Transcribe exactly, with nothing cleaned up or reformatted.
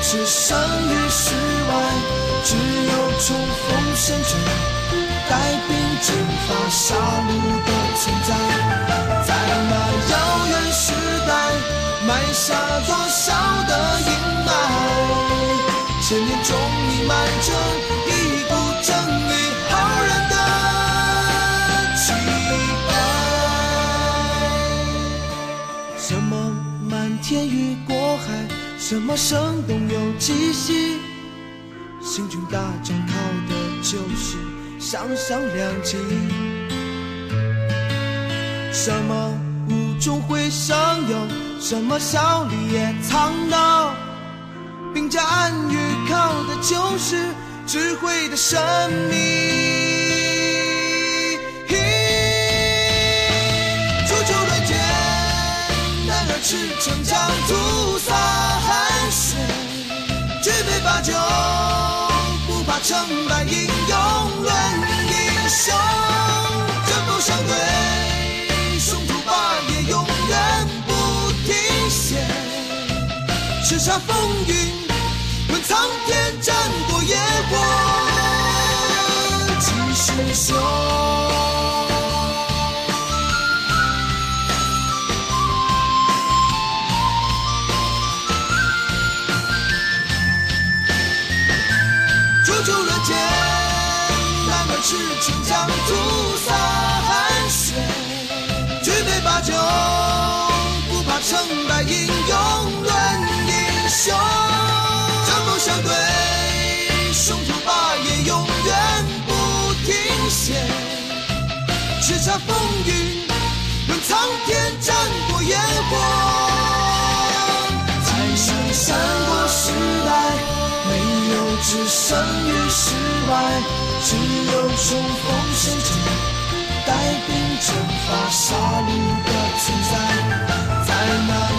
置身于世外，只有冲锋陷阵，带兵征伐杀戮的存在。在那遥远时代，埋下多少的阴霾，千年中弥漫着一股正义浩然的气概。什么漫天雨过海，什么生动有气息，行军打仗靠的就是上上两情。什么无中会生有，什么笑里也藏刀，兵家暗语靠的就是智慧的生命。煮酒论剑，男儿赤诚将屠洒汗水，举杯把酒不怕成败，英勇论英雄，针锋相对，雄图霸业永远不停歇。叱咤风云，问苍天，战过野火几时休？煮酒论剑，男儿赤诚将屠洒汗水，举杯把酒不怕成败，英勇论英雄，针锋相对，雄图霸业永远不停歇。叱咤风云，问苍天，战过野火。在那三国时代，没有置身于世外，只有冲锋陷阵，带兵征伐杀戮的存在。在那